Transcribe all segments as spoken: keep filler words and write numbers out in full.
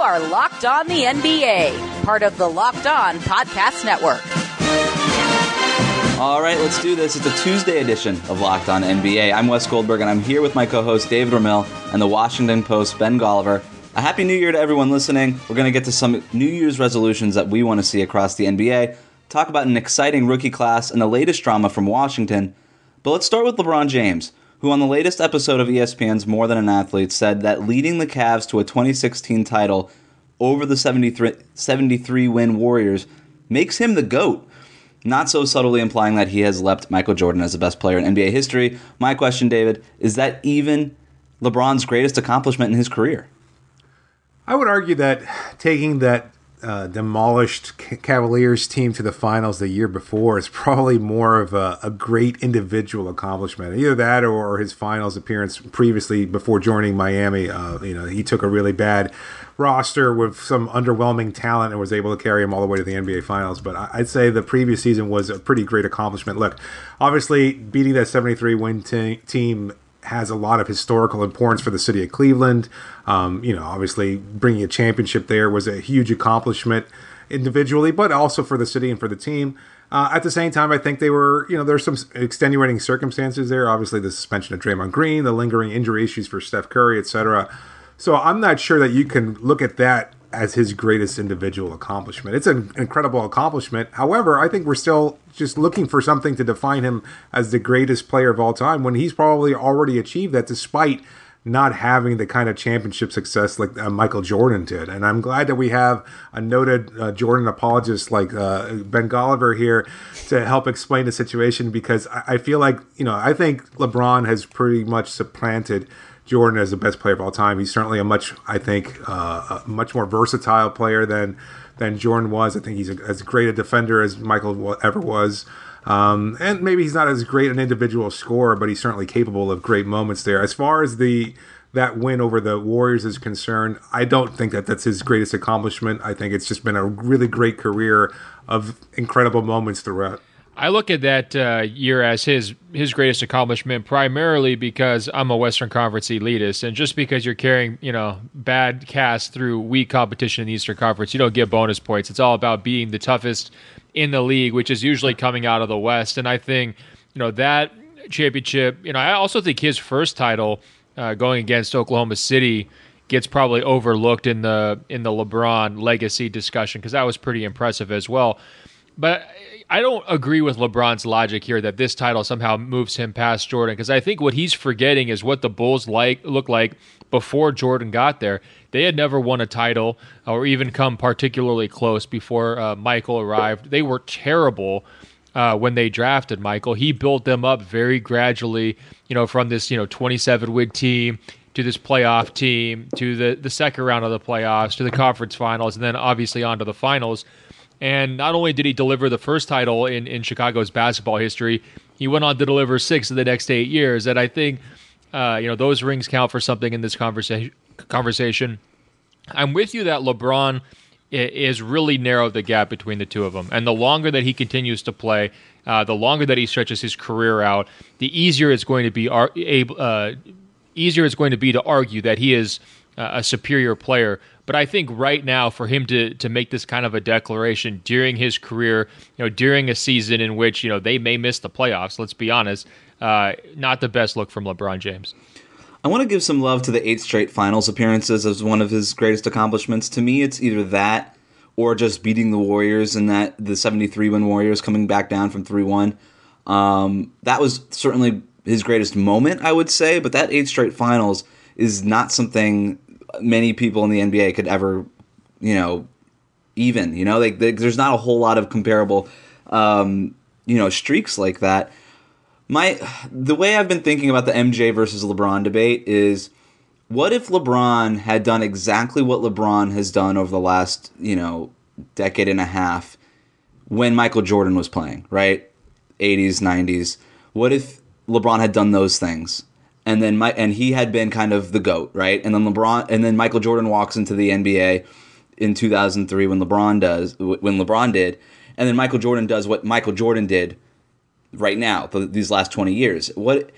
are Locked On the N B A, part of the Locked On Podcast Network. All right, let's do this. It's a Tuesday edition of Locked On N B A. I'm Wes Goldberg, and I'm here with my co-host David Ramil and the Washington Post's Ben Golliver. A happy New Year to everyone listening. We're going to get to some New Year's resolutions that we want to see across the N B A, talk about an exciting rookie class and the latest drama from Washington. But let's start with LeBron James, who on the latest episode of E S P N's More Than an Athlete said that leading the Cavs to a twenty sixteen title over the seventy-three win Warriors makes him the GOAT, not so subtly implying that he has leapt Michael Jordan as the best player in N B A history. My question, David, is that even LeBron's greatest accomplishment in his career? I would argue that taking that uh, demolished Cavaliers team to the finals the year before is probably more of a, a great individual accomplishment. Either that or his finals appearance previously before joining Miami. Uh, you know, he took a really bad roster with some underwhelming talent and was able to carry him all the way to the N B A Finals. But I'd say the previous season was a pretty great accomplishment. Look, obviously beating that seventy-three win te- team has a lot of historical importance for the city of Cleveland. Um, you know, obviously bringing a championship there was a huge accomplishment individually, but also for the city and for the team. Uh, at the same time, I think they were, you know, there's some extenuating circumstances there. Obviously, the suspension of Draymond Green, the lingering injury issues for Steph Curry, et cetera. So I'm not sure that you can look at that as his greatest individual accomplishment. It's an incredible accomplishment. However, I think we're still just looking for something to define him as the greatest player of all time when he's probably already achieved that despite not having the kind of championship success like uh, Michael Jordan did. And I'm glad that we have a noted uh, Jordan apologist like uh, Ben Golliver here to help explain the situation, because I, I feel like, you know, I think LeBron has pretty much supplanted Jordan as the best player of all time. He's certainly a much, I think, uh, a much more versatile player than than Jordan was. I think he's a, as great a defender as Michael ever was. Um, and maybe he's not as great an individual scorer, but he's certainly capable of great moments there. As far as the that win over the Warriors is concerned, I don't think that that's his greatest accomplishment. I think it's just been a really great career of incredible moments throughout. I look at that uh, year as his his greatest accomplishment primarily because I'm a Western Conference elitist, and just because you're carrying, you know, bad cast through weak competition in the Eastern Conference, you don't get bonus points. It's all about being the toughest in the league, which is usually coming out of the West. And I think, you know, that championship, you know, I also think his first title uh, going against Oklahoma City gets probably overlooked in the in the LeBron legacy discussion, because that was pretty impressive as well. But I don't agree with LeBron's logic here that this title somehow moves him past Jordan, because I think what he's forgetting is what the Bulls like looked like before Jordan got there. They had never won a title or even come particularly close before uh, Michael arrived. They were terrible uh, when they drafted Michael. He built them up very gradually, you know, from this, you know, twenty-seven win team to this playoff team to the, the second round of the playoffs to the conference finals, and then obviously on to the finals. And not only did he deliver the first title in, in Chicago's basketball history, he went on to deliver six in the next eight years. And I think, uh, you know, those rings count for something in this conversa- conversation. I'm with you that LeBron is really narrowed the gap between the two of them. And the longer that he continues to play, uh, the longer that he stretches his career out, the easier it's going to be ar- able, uh, easier it's going to be to argue that he is uh, a superior player. But I think right now, for him to to make this kind of a declaration during his career, you know, during a season in which, you know, they may miss the playoffs, let's be honest, uh, not the best look from LeBron James. I want to give some love to the eight straight finals appearances as one of his greatest accomplishments. To me, it's either that or just beating the Warriors and that the seventy-three win Warriors coming back down from three one. Um, that was certainly his greatest moment, I would say, but that eight straight finals is not something many people in the N B A could ever, you know, even, you know, like they, there's not a whole lot of comparable, um, you know, streaks like that. My, the way I've been thinking about the M J versus LeBron debate is, what if LeBron had done exactly what LeBron has done over the last, you know, decade and a half when Michael Jordan was playing, right? eighties, nineties. What if LeBron had done those things? And then my, and he had been kind of the GOAT, right? And then LeBron, and then Michael Jordan walks into the N B A in two thousand three when LeBron does, when LeBron did, and then Michael Jordan does what Michael Jordan did right now, th- these last twenty years. What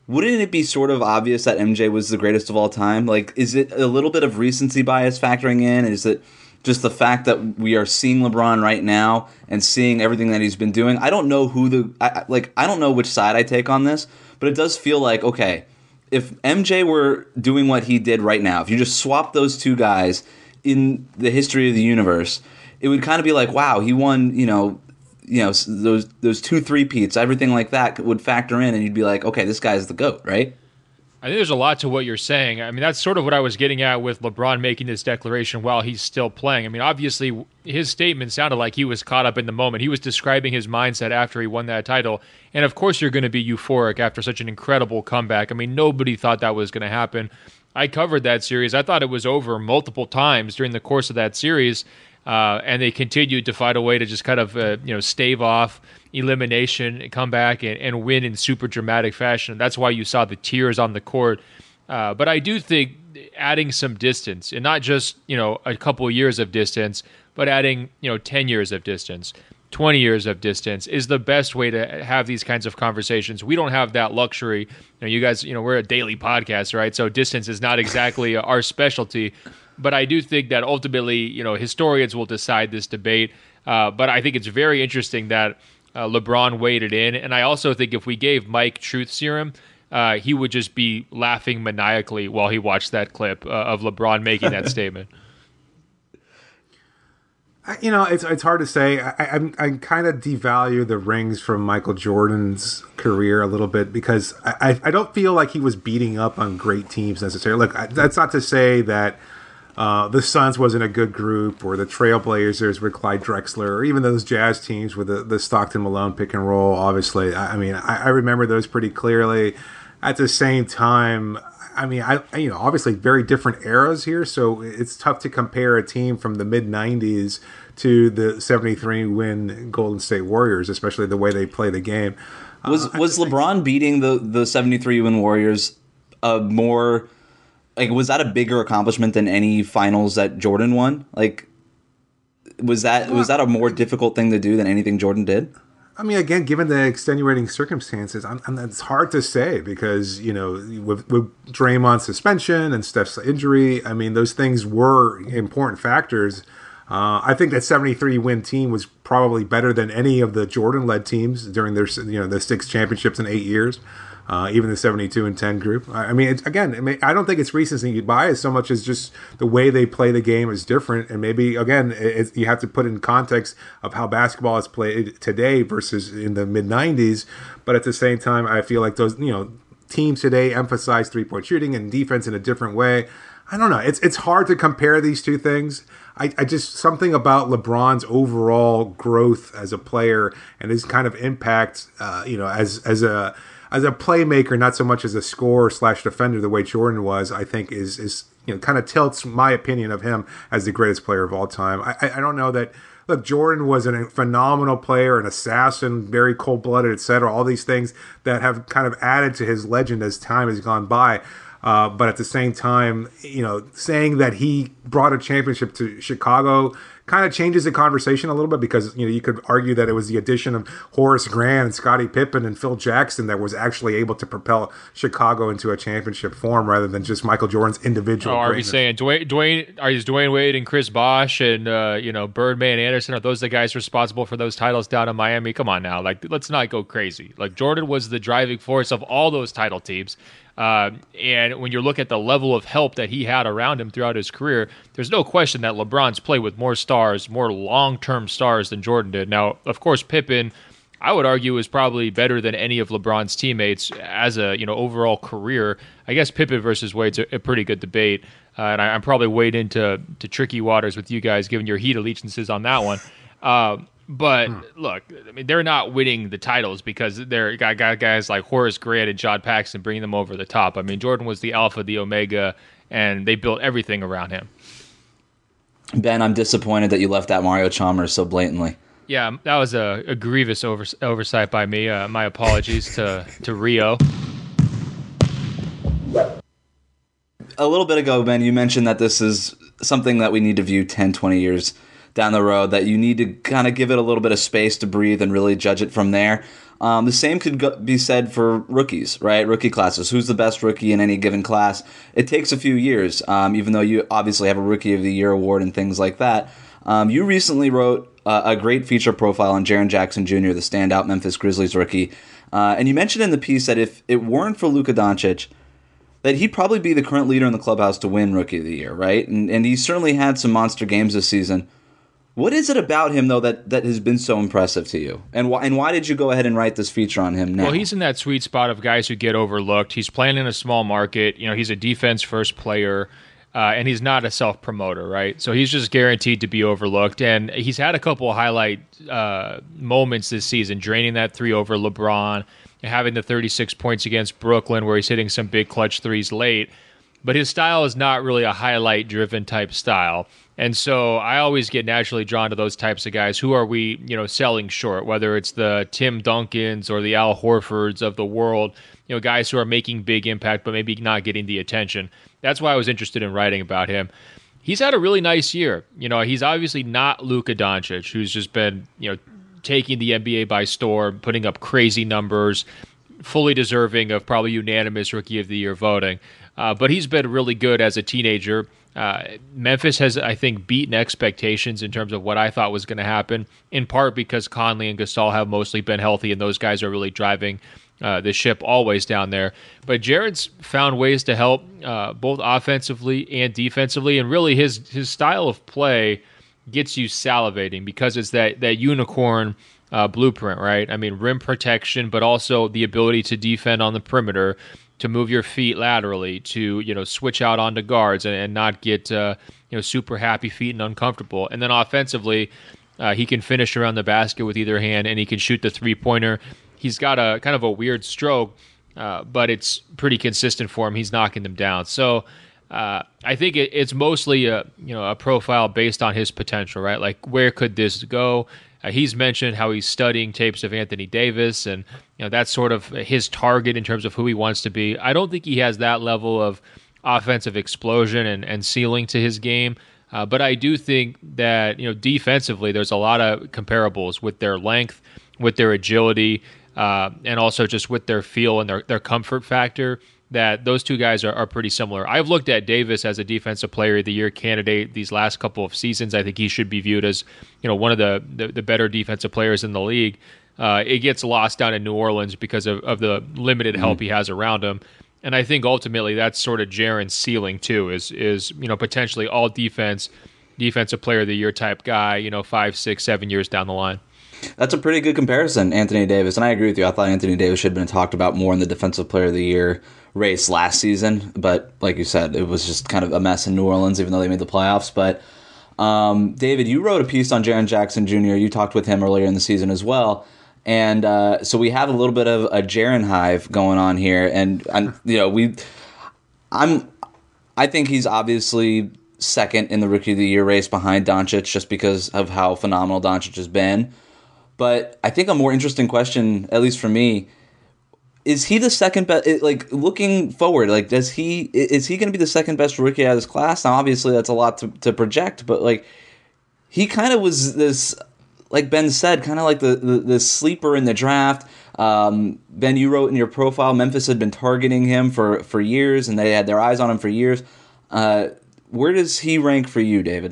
wouldn't it be sort of obvious that M J was the greatest of all time? Like, is it a little bit of recency bias factoring in? Is it just the fact that we are seeing LeBron right now and seeing everything that he's been doing? I don't know who the I, like. I don't know which side I take on this, but it does feel like, okay, if M J were doing what he did right now, if you just swap those two guys in the history of the universe, it would kind of be like, wow, he won, you know, you know, those those two three-peats, everything like that would factor in, and you'd be like, okay, this guy's the GOAT, right? I think there's a lot to what you're saying. I mean, that's sort of what I was getting at with LeBron making this declaration while he's still playing. I mean, obviously, his statement sounded like he was caught up in the moment. He was describing his mindset after he won that title. And of course, you're going to be euphoric after such an incredible comeback. I mean, nobody thought that was going to happen. I covered that series. I thought it was over multiple times during the course of that series. Uh, and they continued to find a way to just kind of, uh, you know, stave off elimination, come back and, and win in super dramatic fashion. That's why you saw the tears on the court. Uh, but I do think adding some distance, and not just, you know, a couple of years of distance, but adding, you know, ten years of distance, twenty years of distance is the best way to have these kinds of conversations. We don't have that luxury. You know, you guys, you know, we're a daily podcast, right? So distance is not exactly our specialty. But I do think that ultimately, you know, historians will decide this debate. Uh, but I think it's very interesting that uh, LeBron waded in. And I also think if we gave Mike truth serum, uh, he would just be laughing maniacally while he watched that clip uh, of LeBron making that statement. You know, it's it's hard to say. I I, I kind of devalue the rings from Michael Jordan's career a little bit because I, I don't feel like he was beating up on great teams necessarily. Look, I, that's not to say that Uh, the Suns wasn't a good group, or the Trailblazers with Clyde Drexler, or even those Jazz teams with the, the Stockton Malone pick and roll. Obviously, I, I mean, I, I remember those pretty clearly. At the same time, I mean, I you know, obviously very different eras here, so it's tough to compare a team from the mid nineties to the seventy-three win Golden State Warriors, especially the way they play the game. Was uh, was LeBron beating the the seventy-three win Warriors a more Like, was that a bigger accomplishment than any finals that Jordan won? Like, was that was that a more difficult thing to do than anything Jordan did? I mean, again, given the extenuating circumstances, I'm, I'm, it's hard to say because, you know, with, with Draymond's suspension and Steph's injury, I mean, those things were important factors. Uh, I think that seventy-three win team was probably better than any of the Jordan-led teams during their, you know, the six championships in eight years. Uh, even the seventy-two and ten group. I mean, it's, again, I, mean, I don't think it's recency bias so much as just the way they play the game is different. And maybe, again, it, you have to put in context of how basketball is played today versus in the mid nineties. But at the same time, I feel like those, you know, teams today emphasize three-point shooting and defense in a different way. I don't know. It's it's hard to compare these two things. I, I just, something about LeBron's overall growth as a player and his kind of impact, uh, you know, as as a as a playmaker, not so much as a scorer slash defender, the way Jordan was, I think is is you know kind of tilts my opinion of him as the greatest player of all time. I I don't know that. Look, Jordan was a phenomenal player, an assassin, very cold-blooded, et cetera. All these things that have kind of added to his legend as time has gone by. Uh, but at the same time, you know, saying that he brought a championship to Chicago kind of changes the conversation a little bit because, you know, you could argue that it was the addition of Horace Grant and Scottie Pippen and Phil Jackson that was actually able to propel Chicago into a championship form rather than just Michael Jordan's individual oh, are greatness. we saying Dwayne, Dwayne, are you Dwayne Wade and Chris Bosh and, uh, you know, Birdman Anderson, are those the guys responsible for those titles down in Miami? Come on now. Like, let's not go crazy. Like, Jordan was the driving force of all those title teams. Uh, and when you look at the level of help that he had around him throughout his career, there's no question that LeBron's played with more stars, more long-term stars than Jordan did. Now, of course, Pippen, I would argue, is probably better than any of LeBron's teammates as a you know overall career. I guess Pippen versus Wade's a, a pretty good debate, uh, and I, I'm probably wade into to tricky waters with you guys, given your heat allegiances on that one. Uh, But look, I mean, they're not winning the titles because they're got, got guys like Horace Grant and John Paxson bringing them over the top. I mean, Jordan was the alpha, the omega, and they built everything around him. Ben, I'm disappointed that you left out Mario Chalmers so blatantly. Yeah, that was a, a grievous over, oversight by me. Uh, my apologies to, to Rio. A little bit ago, Ben, you mentioned that this is something that we need to view ten, twenty years down the road that you need to kind of give it a little bit of space to breathe and really judge it from there. Um, the same could go, be said for rookies, right? Rookie classes. Who's the best rookie in any given class? It takes a few years, um, even though you obviously have a Rookie of the Year award and things like that. Um, you recently wrote uh, a great feature profile on Jaren Jackson Junior, the standout Memphis Grizzlies rookie. Uh, and you mentioned in the piece that if it weren't for Luka Doncic, that he'd probably be the current leader in the clubhouse to win Rookie of the Year, right? And, and he certainly had some monster games this season. What is it about him, though, that, that has been so impressive to you? And why, and why did you go ahead and write this feature on him now? Well, he's in that sweet spot of guys who get overlooked. He's playing in a small market. You know, he's a defense-first player, uh, and he's not a self-promoter, right? So he's just guaranteed to be overlooked. And he's had a couple of highlight uh, moments this season, draining that three over LeBron, having the thirty-six points against Brooklyn where he's hitting some big clutch threes late. But his style is not really a highlight-driven type style. And so I always get naturally drawn to those types of guys. Who are we, you know, selling short? Whether it's the Tim Duncans or the Al Horfords of the world, you know, guys who are making big impact but maybe not getting the attention. That's why I was interested in writing about him. He's had a really nice year. You know, he's obviously not Luka Doncic, who's just been, you know, taking the N B A by storm, putting up crazy numbers, fully deserving of probably unanimous Rookie of the Year voting. Uh, but he's been really good as a teenager. Uh, Memphis has, I think, beaten expectations in terms of what I thought was going to happen, in part because Conley and Gasol have mostly been healthy, and those guys are really driving uh, the ship always down there. But Jaren's found ways to help uh, both offensively and defensively, and really his his style of play gets you salivating because it's that, that unicorn uh, blueprint, right? I mean, rim protection, but also the ability to defend on the perimeter, to move your feet laterally, to, you know, switch out onto guards and, and not get, uh, you know, super happy feet and uncomfortable. And then offensively, uh, he can finish around the basket with either hand, and he can shoot the three-pointer. He's got a kind of a weird stroke, uh, but it's pretty consistent for him. He's knocking them down. So uh, I think it, it's mostly a, you know, a profile based on his potential, right? Like, where could this go? Uh, he's mentioned how he's studying tapes of Anthony Davis, and you know that's sort of his target in terms of who he wants to be. I don't think he has that level of offensive explosion and, and ceiling to his game, uh, but I do think that, you know, defensively there's a lot of comparables with their length, with their agility, uh, and also just with their feel and their, their comfort factor, that those two guys are, are pretty similar. I've looked at Davis as a Defensive Player of the Year candidate these last couple of seasons. I think he should be viewed as, you know, one of the, the, the better defensive players in the league. Uh, it gets lost down in New Orleans because of, of the limited help mm-hmm. he has around him. And I think ultimately that's sort of Jaren's ceiling too, is, is, you know, potentially all defense, Defensive Player of the Year type guy, you know, five, six, seven years down the line. That's a pretty good comparison, Anthony Davis. And I agree with you. I thought Anthony Davis should have been talked about more in the Defensive Player of the Year race last season. But like you said, it was just kind of a mess in New Orleans, even though they made the playoffs. But um, David, you wrote a piece on Jaren Jackson Junior You talked with him earlier in the season as well. And uh, so we have a little bit of a Jaren hive going on here. And, and you know, we, I'm, I think he's obviously second in the Rookie of the Year race behind Doncic, just because of how phenomenal Doncic has been. But I think a more interesting question, at least for me, is he the second best? Like, looking forward, like, does he is he going to be the second best rookie out of this class? Now, obviously, that's a lot to, to project, but like, he kind of was this, like Ben said, kind of like the, the the sleeper in the draft. Um, Ben, you wrote in your profile, Memphis had been targeting him for for years, and they had their eyes on him for years. Uh, where does he rank for you, David?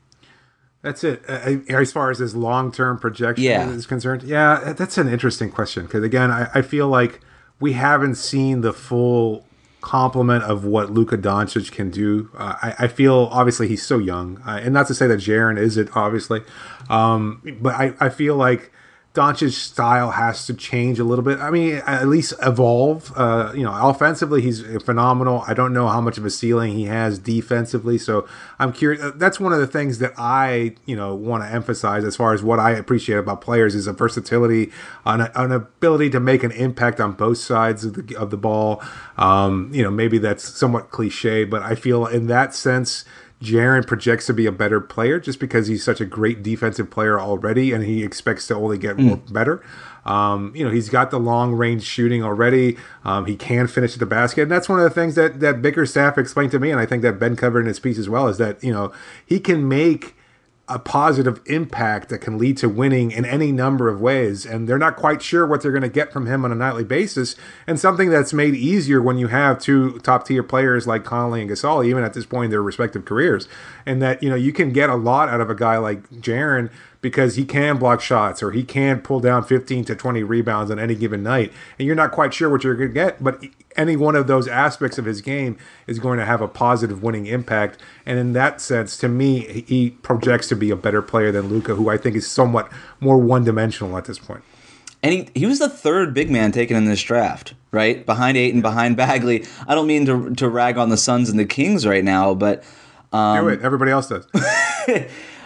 That's it. Uh, as far as his long-term projection yeah. is concerned, yeah, that's an interesting question. Because again, I, I feel like we haven't seen the full complement of what Luka Doncic can do. Uh, I, I feel obviously he's so young, uh, and not to say that Jaren isn't, obviously, um, but I, I feel like Doncic's style has to change a little bit. I mean, at least evolve. Uh, you know, offensively, he's phenomenal. I don't know how much of a ceiling he has defensively, so I'm curious. That's one of the things that I, you know, want to emphasize as far as what I appreciate about players is a versatility, an, an ability to make an impact on both sides of the of the ball. Um, you know, maybe that's somewhat cliche, but I feel in that sense, Jaren projects to be a better player just because he's such a great defensive player already, and he expects to only get mm. more better. Um, you know, he's got the long range shooting already. Um, he can finish at the basket, and that's one of the things that that Bickerstaff explained to me, and I think that Ben covered in his piece as well, is that, you know, he can make a positive impact that can lead to winning in any number of ways. And they're not quite sure what they're going to get from him on a nightly basis. And something that's made easier when you have two top tier players like Conley and Gasol, even at this point in their respective careers. And that, you know, you can get a lot out of a guy like Jaren because he can block shots or he can pull down fifteen to twenty rebounds on any given night. And you're not quite sure what you're going to get, but any one of those aspects of his game is going to have a positive winning impact. And in that sense, to me, he projects to be a better player than Luka, who I think is somewhat more one-dimensional at this point. And he, he was the third big man taken in this draft, right? Behind Ayton, behind Bagley. I don't mean to to rag on the Suns and the Kings right now, but... Um, Do it. Everybody else does. it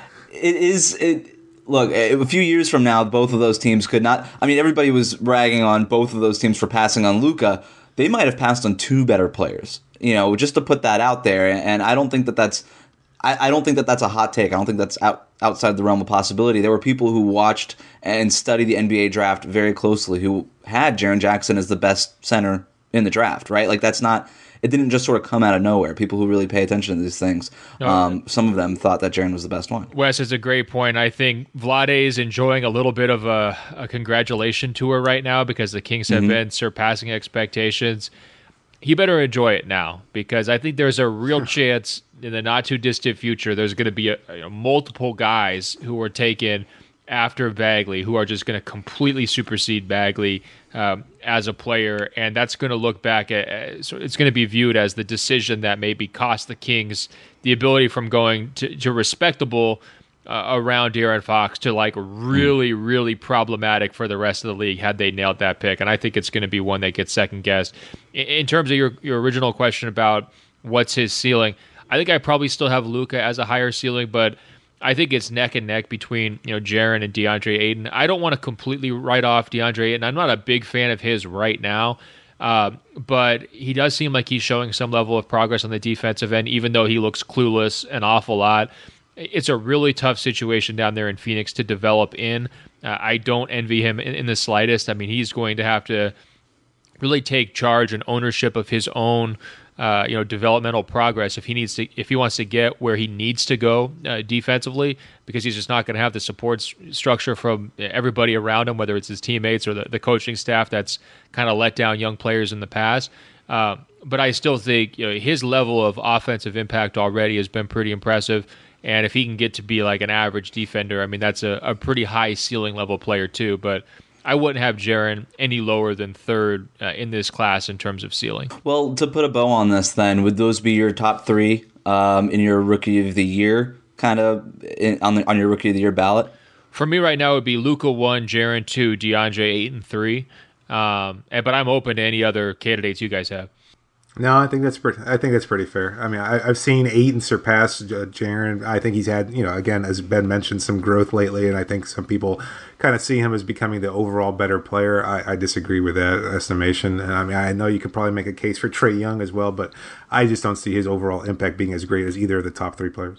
is... It, Look, a few years from now, both of those teams could not... I mean, everybody was ragging on both of those teams for passing on Luka. They might have passed on two better players, you know, just to put that out there. And I don't think that that's... I, I don't think that that's a hot take. I don't think that's out, outside the realm of possibility. There were people who watched and studied the N B A draft very closely who had Jaren Jackson as the best center in the draft, right? Like, that's not... It didn't just sort of come out of nowhere. People who really pay attention to these things, no. um, some of them thought that Jaren was the best one. Wes is a great point. I think Vlade is enjoying a little bit of a, a congratulation tour right now because the Kings have mm-hmm. been surpassing expectations. He better enjoy it now because I think there's a real chance in the not too distant future there's going to be a, a, multiple guys who are taken after Bagley who are just going to completely supersede Bagley um, as a player, and that's going to look back at, so it's going to be viewed as the decision that maybe cost the Kings the ability from going to, to respectable uh, around De'Aaron Fox to like really, really problematic for the rest of the league had they nailed that pick, and I think it's going to be one that gets second guessed. In, in terms of your, your original question about what's his ceiling, I think I probably still have Luka as a higher ceiling, but I think it's neck and neck between, you know, Jaren and DeAndre Ayton. I don't want to completely write off DeAndre Ayton. I'm not a big fan of his right now, uh, but he does seem like he's showing some level of progress on the defensive end, even though he looks clueless an awful lot. It's a really tough situation down there in Phoenix to develop in. Uh, I don't envy him in, in the slightest. I mean, he's going to have to really take charge and ownership of his own Uh, you know, developmental progress if he needs to, if he wants to get where he needs to go uh, defensively, because he's just not going to have the support s- structure from everybody around him, whether it's his teammates or the, the coaching staff that's kind of let down young players in the past. Uh, but I still think, you know, his level of offensive impact already has been pretty impressive. And if he can get to be like an average defender, I mean, that's a, a pretty high ceiling level player too. But I wouldn't have Jaren any lower than third uh, in this class in terms of ceiling. Well, to put a bow on this then, would those be your top three um, in your Rookie of the Year, kind of in, on, the, on your Rookie of the Year ballot? For me right now, it would be Luka one, Jaren two, DeAndre Ayton three. Um, and, but I'm open to any other candidates you guys have. No, I think that's pretty. I think that's pretty fair. I mean, I, I've seen Ayton surpass uh, Jaren. I think he's had, you know, again, as Ben mentioned, some growth lately, and I think some people kind of see him as becoming the overall better player. I, I disagree with that estimation. And I mean, I know you could probably make a case for Trae Young as well, but I just don't see his overall impact being as great as either of the top three players.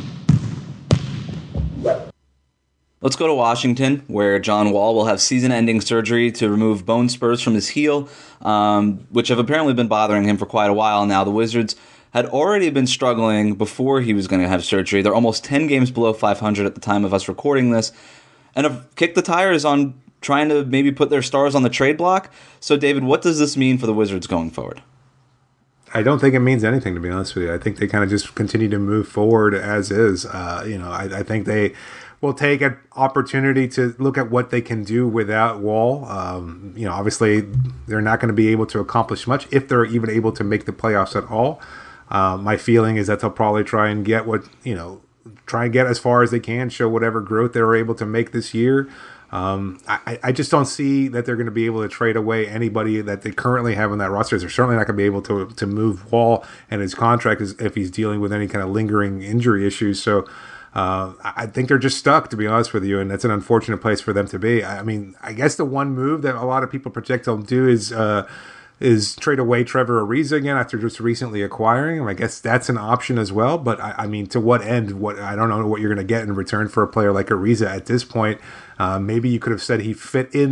Let's go to Washington, where John Wall will have season-ending surgery to remove bone spurs from his heel, um, which have apparently been bothering him for quite a while now. The Wizards had already been struggling before he was going to have surgery. They're almost ten games below five hundred at the time of us recording this, and have kicked the tires on trying to maybe put their stars on the trade block. So, David, what does this mean for the Wizards going forward? I don't think it means anything, to be honest with you. I think they kind of just continue to move forward as is. Uh, you know, I, I think they will take an opportunity to look at what they can do without Wall. Um, you know, obviously they're not going to be able to accomplish much if they're even able to make the playoffs at all. Uh, my feeling is that they'll probably try and get what, you know, try and get as far as they can, show whatever growth they were able to make this year. Um, I, I just don't see that they're going to be able to trade away anybody that they currently have on that roster. They're certainly not going to be able to to move Wall and his contract is, if he's dealing with any kind of lingering injury issues. So uh, I think they're just stuck, to be honest with you, and that's an unfortunate place for them to be. I mean, I guess the one move that a lot of people project they'll do is uh, is trade away Trevor Ariza again after just recently acquiring him. I guess that's an option as well. But I, I mean, to what end? What I don't know what you're going to get in return for a player like Ariza at this point. Uh, maybe you could have said he fit in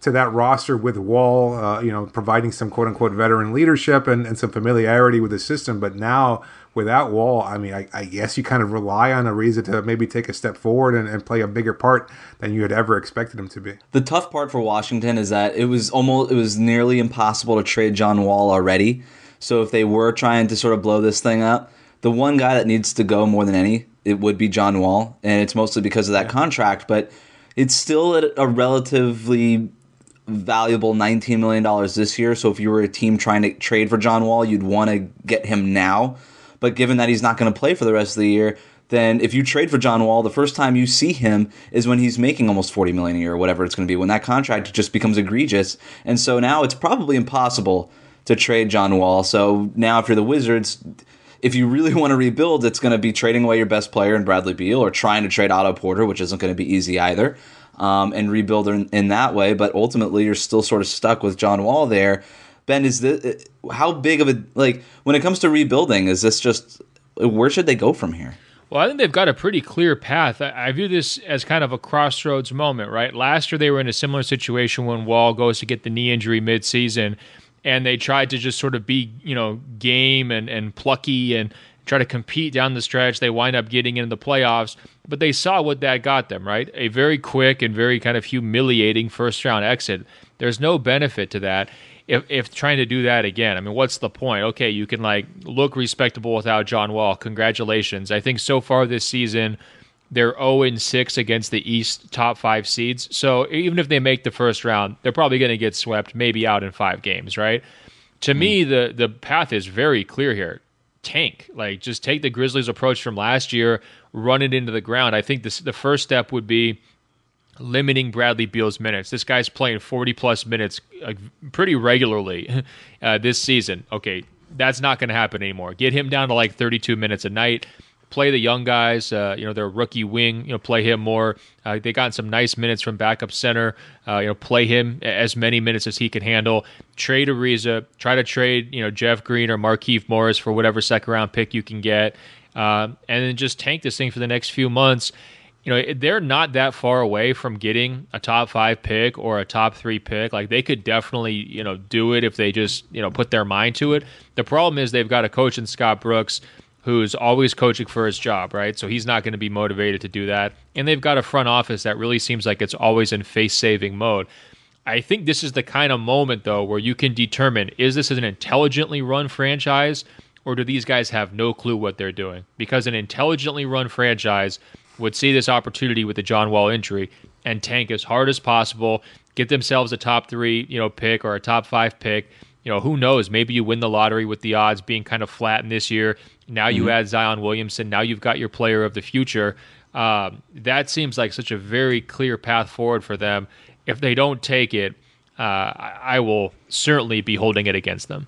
to that roster with Wall, uh, you know, providing some quote unquote veteran leadership and, and some familiarity with the system. But now without Wall, I mean, I, I guess you kind of rely on Ariza to maybe take a step forward and, and play a bigger part than you had ever expected him to be. The tough part for Washington is that it was almost it was nearly impossible to trade John Wall already. So if they were trying to sort of blow this thing up, the one guy that needs to go more than any, it would be John Wall, and it's mostly because of that yeah. contract. But it's still at a relatively valuable nineteen million dollars this year. So if you were a team trying to trade for John Wall, you'd want to get him now. But given that he's not going to play for the rest of the year, then if you trade for John Wall, the first time you see him is when he's making almost forty million dollars a year or whatever it's going to be, when that contract just becomes egregious. And so now it's probably impossible to trade John Wall. So now if you're the Wizards, if you really want to rebuild, it's going to be trading away your best player in Bradley Beal or trying to trade Otto Porter, which isn't going to be easy either, um, and rebuild in, in that way. But ultimately, you're still sort of stuck with John Wall there. Ben, is this, how big of a, like, when it comes to rebuilding, is this just, where should they go from here? Well, I think they've got a pretty clear path. I, I view this as kind of a crossroads moment, right? Last year, they were in a similar situation when Wall goes to get the knee injury midseason, and they tried to just sort of be, you know, game and, and plucky and try to compete down the stretch. They wind up getting into the playoffs, but they saw what that got them, right? A very quick and very kind of humiliating first-round exit. There's no benefit to that. If, if trying to do that again, I mean, what's the point? Okay, you can like look respectable without John Wall. Congratulations. I think so far this season, they're oh and six against the East top five seeds. So even if they make the first round, they're probably going to get swept, maybe out in five games, right? To mm. me, the the path is very clear here. Tank. Like, just take the Grizzlies' approach from last year, run it into the ground. I think this, the first step would be limiting Bradley Beal's minutes. This guy's playing forty-plus minutes uh, pretty regularly uh, this season. Okay, that's not going to happen anymore. Get him down to like thirty-two minutes a night. Play the young guys, uh, you know, their rookie wing, you know, play him more. Uh, they got some nice minutes from backup center. Uh, you know, play him as many minutes as he can handle. Trade Ariza. Try to trade, you know, Jeff Green or Markieff Morris for whatever second round pick you can get, uh, and then just tank this thing for the next few months. You know, they're not that far away from getting a top five pick or a top three pick. Like, they could definitely, you know, do it if they just, you know, put their mind to it. The problem is they've got a coach in Scott Brooks who's always coaching for his job, right? So he's not going to be motivated to do that. And they've got a front office that really seems like it's always in face-saving mode. I think this is the kind of moment, though, where you can determine, is this an intelligently run franchise, or do these guys have no clue what they're doing? Because an intelligently run franchise would see this opportunity with the John Wall injury and tank as hard as possible, get themselves a top three, you know, pick or a top five pick. You know, who knows? Maybe you win the lottery with the odds being kind of flat in this year. Now you mm-hmm. add Zion Williamson. Now you've got your player of the future. Um, that seems like such a very clear path forward for them. If they don't take it, uh, I will certainly be holding it against them.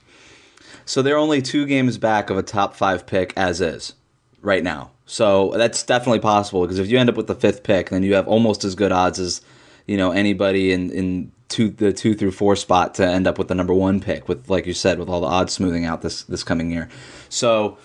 So they're only two games back of a top five pick as is right now. So that's definitely possible, because if you end up with the fifth pick, then you have almost as good odds as, you know, anybody in, in two, the two through four spot to end up with the number one pick, with, like you said, with all the odds smoothing out this, this coming year. So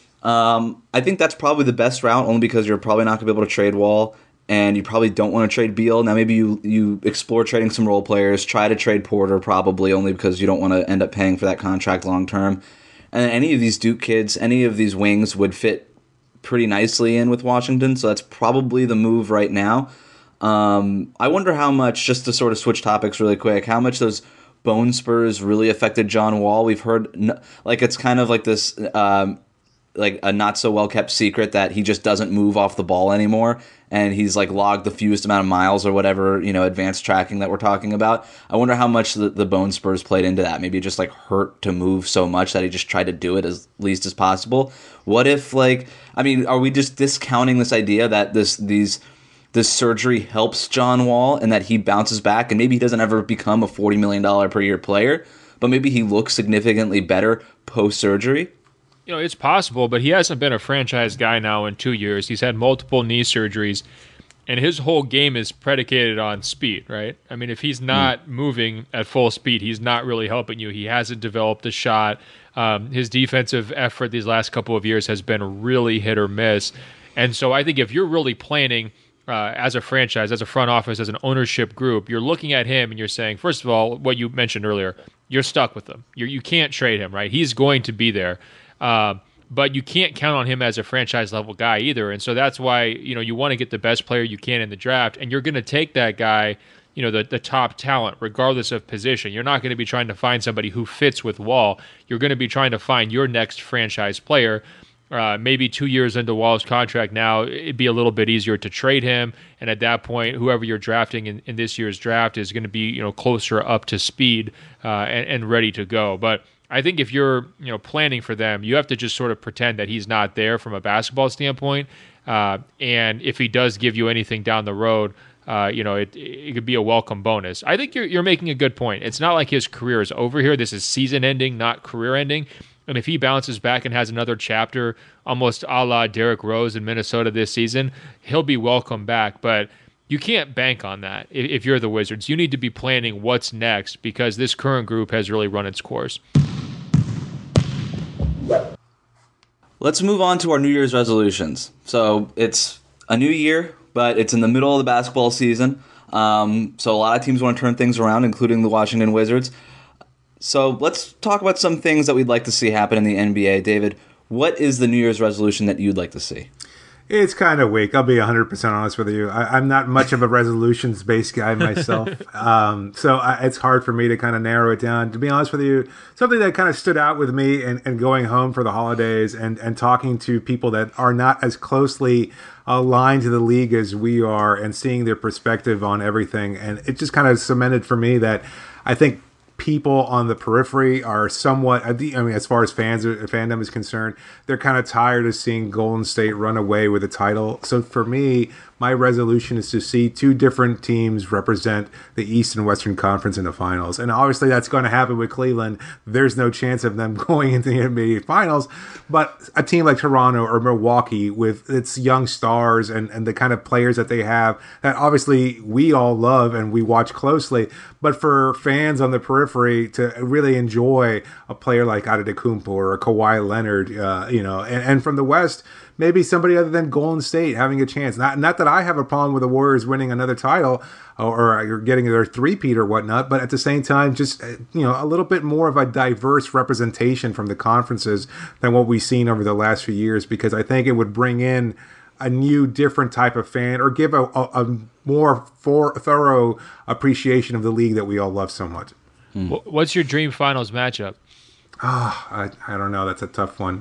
um, I think that's probably the best route, only because you're probably not going to be able to trade Wall, and you probably don't want to trade Beal. Now maybe you, you explore trading some role players, try to trade Porter, probably only because you don't want to end up paying for that contract long term. And any of these Duke kids, any of these wings would fit pretty nicely in with Washington, so that's probably the move right now. Um, I wonder how much, just to sort of switch topics really quick, how much those bone spurs really affected John Wall. We've heard, like, it's kind of like this, um, like a not so well kept secret that he just doesn't move off the ball anymore, and he's like logged the fewest amount of miles or whatever, you know, advanced tracking that we're talking about. I wonder how much the, the bone spurs played into that. Maybe it just like hurt to move so much that he just tried to do it as least as possible. What if, like, I mean, are we just discounting this idea that this these this surgery helps John Wall and that he bounces back, and maybe he doesn't ever become a forty million dollars per year player, but maybe he looks significantly better post surgery? You know, it's possible, but he hasn't been a franchise guy now in two years. He's had multiple knee surgeries, and his whole game is predicated on speed, right? I mean, if he's not mm. moving at full speed, he's not really helping you. He hasn't developed a shot. Um, his defensive effort these last couple of years has been really hit or miss. And so I think if you're really planning uh, as a franchise, as a front office, as an ownership group, you're looking at him and you're saying, first of all, what you mentioned earlier, you're stuck with him. You're, you can't trade him, right? He's going to be there. Uh, but you can't count on him as a franchise level guy either. And so that's why, you know, you want to get the best player you can in the draft, and you're going to take that guy, you know, the, the top talent, regardless of position. You're not going to be trying to find somebody who fits with Wall. You're going to be trying to find your next franchise player. Uh, maybe two years into Wall's contract now, it'd be a little bit easier to trade him. And at that point, whoever you're drafting in, in this year's draft is going to be, you know, closer up to speed uh, and, and ready to go. But I think if you're, you know, planning for them, you have to just sort of pretend that he's not there from a basketball standpoint. Uh, and if he does give you anything down the road, uh, you know, it it could be a welcome bonus. I think you're you're making a good point. It's not like his career is over here. This is season ending, not career ending. And if he bounces back and has another chapter, almost a la Derrick Rose in Minnesota this season, he'll be welcome back. But you can't bank on that if, if you're the Wizards. You need to be planning what's next, because this current group has really run its course. Let's move on to our New Year's resolutions. So it's a new year, but it's in the middle of the basketball season. Um, so a lot of teams want to turn things around, including the Washington Wizards. So let's talk about some things that we'd like to see happen in the N B A. David, what is the New Year's resolution that you'd like to see? It's kind of weak. I'll be one hundred percent honest with you. I, I'm not much of a resolutions-based guy myself. um, so I, it's hard for me to kind of narrow it down. To be honest with you, something that kind of stood out with me and, and going home for the holidays and, and talking to people that are not as closely aligned to the league as we are and seeing their perspective on everything. And it just kind of cemented for me that I think people on the periphery are somewhat, I mean, as far as fans, fandom is concerned, they're kind of tired of seeing Golden State run away with a title. So for me, my resolution is to see two different teams represent the East and Western Conference in the finals. And obviously that's going to happen with Cleveland. There's no chance of them going into the N B A finals. But a team like Toronto or Milwaukee with its young stars and, and the kind of players that they have that obviously we all love and we watch closely. But for fans on the periphery to really enjoy a player like Antetokounmpo or a Kawhi Leonard, uh, you know, and, and from the West, maybe somebody other than Golden State having a chance. Not not that I have a problem with the Warriors winning another title or, or getting their three-peat or whatnot, but at the same time, just, you know, a little bit more of a diverse representation from the conferences than what we've seen over the last few years, because I think it would bring in a new, different type of fan or give a, a, a more for, thorough appreciation of the league that we all love so much. Hmm. What's your dream finals matchup? Oh, I, I don't know. That's a tough one.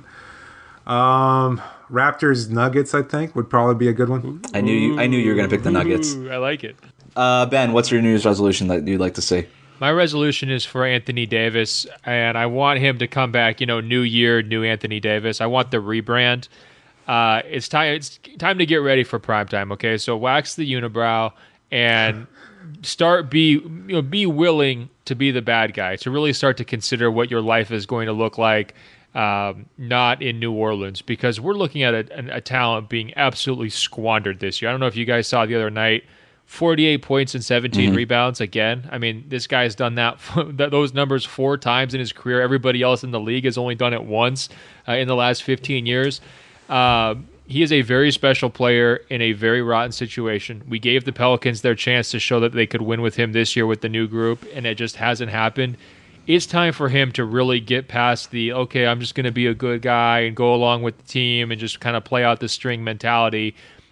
Um, Raptors Nuggets, I think, would probably be a good one. I knew you. I knew you were going to pick the Nuggets. Ooh, I like it. Uh, Ben, what's your New Year's resolution that you'd like to see? My resolution is for Anthony Davis, and I want him to come back. You know, new year, new Anthony Davis. I want the rebrand. Uh, it's time. It's time to get ready for primetime. Okay, so wax the unibrow and start be you know be willing to be the bad guy, to really start to consider what your life is going to look like. Um, not in New Orleans, because we're looking at a, a talent being absolutely squandered this year. I don't know if you guys saw the other night, forty-eight points and seventeen mm-hmm. rebounds again. I mean, this guy's done that those numbers four times in his career. Everybody else in the league has only done it once uh, in the last fifteen years. Uh, he is a very special player in a very rotten situation. We gave the Pelicans their chance to show that they could win with him this year with the new group, and it just hasn't happened. It's time for him to really get past the, okay, I'm just going to be a good guy and go along with the team and just kind of play out the string mentality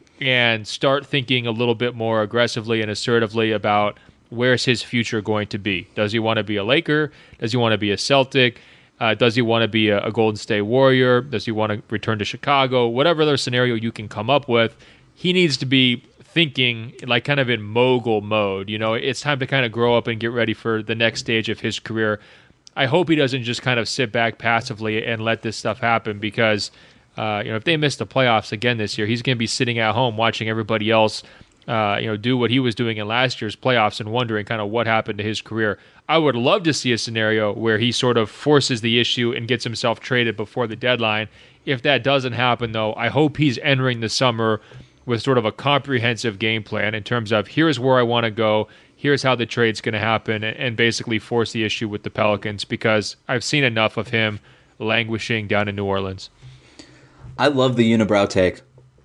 and start thinking a little bit more aggressively and assertively about where's his future going to be. Does he want to be a Laker? Does he want to be a Celtic? Uh, does he want to be a, a Golden State Warrior? Does he want to return to Chicago? Whatever other scenario you can come up with, he needs to be thinking like kind of in mogul mode. You know, it's time to kind of grow up and get ready for the next stage of his career. I hope he doesn't just kind of sit back passively and let this stuff happen, because uh, you know, if they miss the playoffs again this year, he's going to be sitting at home watching everybody else uh, you know, do what he was doing in last year's playoffs and wondering kind of what happened to his career. I would love to see a scenario where he sort of forces the issue and gets himself traded before the deadline. If that doesn't happen, though, I hope he's entering the summer with sort of a comprehensive game plan in terms of here's where I want to go, here's how the trade's going to happen, and basically force the issue with the Pelicans, because I've seen enough of him languishing down in New Orleans. I love the unibrow take.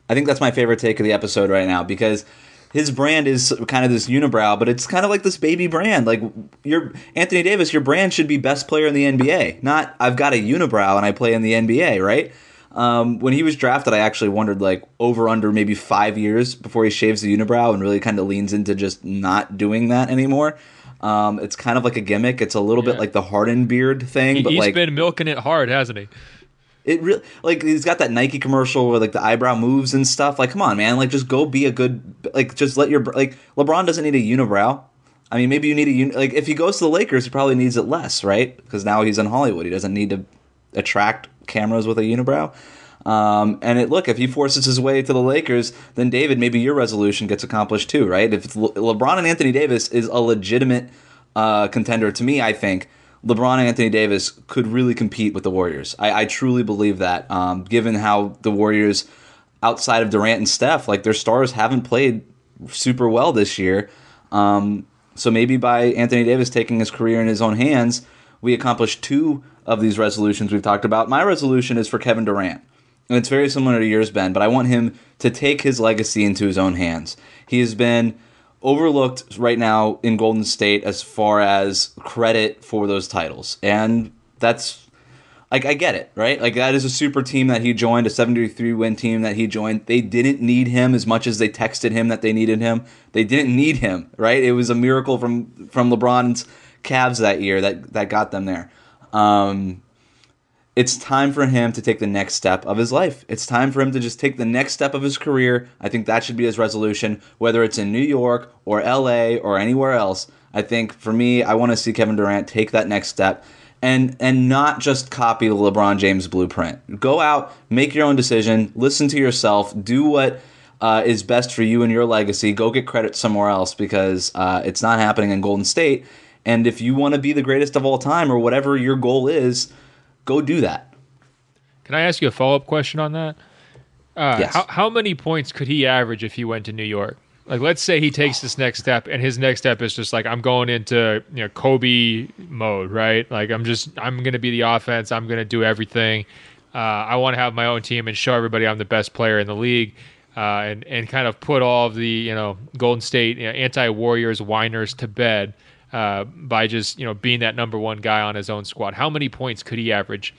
I think that's my favorite take of the episode right now, because his brand is kind of this unibrow, but it's kind of like this baby brand. Like, your Anthony Davis, your brand should be best player in the N B A, not I've got a unibrow and I play in the N B A, right? Um, when he was drafted, I actually wondered, like, over under maybe five years before he shaves the unibrow and really kind of leans into just not doing that anymore. Um, it's kind of like a gimmick. It's a little Yeah. bit like the Harden beard thing, He, but he's like been milking it hard, hasn't he? it really, like, he's got that Nike commercial where like the eyebrow moves and stuff. Like, come on, man! Like, just go be a good, like, just let your, like, LeBron doesn't need a unibrow. I mean, maybe you need a uni- like if he goes to the Lakers, he probably needs it less, right? Because now he's in Hollywood. He doesn't need to attract cameras with a unibrow. Um, and it, look, if he forces his way to the Lakers, then David, maybe your resolution gets accomplished too, right? If Le- LeBron and Anthony Davis is a legitimate uh, contender to me, I think LeBron and Anthony Davis could really compete with the Warriors. I, I truly believe that, um, given how the Warriors, outside of Durant and Steph, like, their stars haven't played super well this year. Um, so maybe by Anthony Davis taking his career in his own hands, we accomplish two of these resolutions we've talked about. My resolution is for Kevin Durant. And it's very similar to yours, Ben, but I want him to take his legacy into his own hands. He has been overlooked right now in Golden State as far as credit for those titles. And that's, like, I get it, right? Like, that is a super team that he joined, a seventy-three win team that he joined. They didn't need him as much as they texted him that they needed him. They didn't need him, right? It was a miracle from, from LeBron's Cavs that year that, that got them there. Um... It's time for him to take the next step of his life. It's time for him to just take the next step of his career. I think that should be his resolution, whether it's in New York or L A or anywhere else. I think, for me, I want to see Kevin Durant take that next step and and not just copy the LeBron James blueprint. Go out, make your own decision, listen to yourself, do what uh, is best for you and your legacy. Go get credit somewhere else, because uh, it's not happening in Golden State. And if you want to be the greatest of all time, or whatever your goal is, go do that. Can I ask you a follow-up question on that? Uh, yes. How, how many points could he average if he went to New York? Like, let's say he takes this next step, and his next step is just like, I'm going into, you know, Kobe mode, right? Like, I'm just, I'm going to be the offense. I'm going to do everything. Uh, I want to have my own team and show everybody I'm the best player in the league, uh, and and kind of put all of the, you know, Golden State, you know, anti-Warriors whiners to bed. Uh, by just, you know, being that number one guy on his own squad. How many points could he average?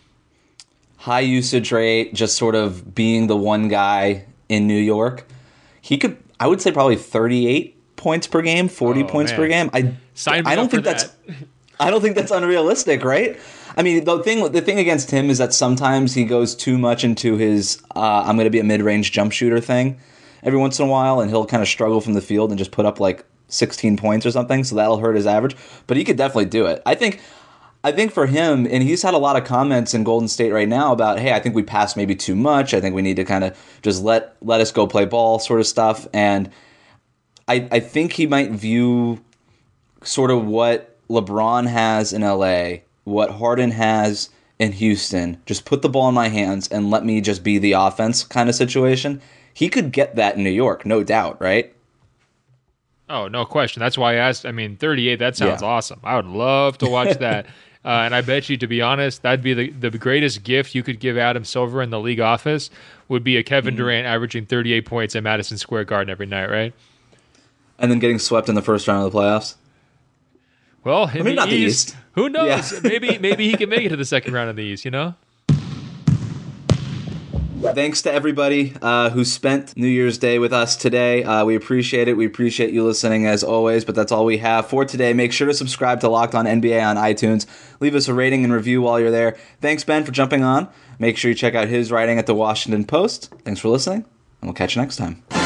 High usage rate, just sort of being the one guy in New York. He could, I would say, probably thirty-eight points per game, forty Oh, points man. per game. I, Sign me I don't up for think that's, that. I don't think that's unrealistic, right? I mean, the thing, the thing against him is that sometimes he goes too much into his, uh, I'm going to be a mid-range jump shooter thing every once in a while, and he'll kind of struggle from the field and just put up like sixteen points or something, so that'll hurt his average. But he could definitely do it. I think I think for him, and he's had a lot of comments in Golden State right now about, hey, I think we passed maybe too much. I think we need to kind of just let let us go play ball sort of stuff. And I I think he might view sort of what LeBron has in L A, what Harden has in Houston, just put the ball in my hands and let me just be the offense kind of situation. He could get that in New York, no doubt, right? Oh, no question. That's why I asked. I mean, thirty-eight, that sounds Yeah. awesome. I would love to watch that. uh, and I bet you, to be honest, that'd be the, the greatest gift you could give Adam Silver in the league office would be a Kevin Mm-hmm. Durant averaging thirty-eight points at Madison Square Garden every night, right? And then getting swept in the first round of the playoffs. Well, in I mean, the not the East, East. who knows? Yeah. maybe maybe he can make it to the second round of the East, you know? Thanks to everybody uh, who spent New Year's Day with us today. Uh, we appreciate it. We appreciate you listening as always, but that's all we have for today. Make sure to subscribe to Locked On N B A on iTunes. Leave us a rating and review while you're there. Thanks, Ben, for jumping on. Make sure you check out his writing at the Washington Post. Thanks for listening, and we'll catch you next time.